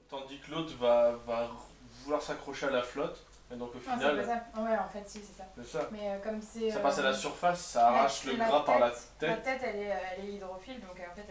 tandis que l'autre va vouloir s'accrocher à la flotte. Et donc au Non, c'est final, pas ça. Ouais, en fait, si, c'est ça. c'est ça. Mais comme c'est. Ça passe à la surface, ça arrache le gras par la La tête. tête, elle est hydrophile, donc en fait,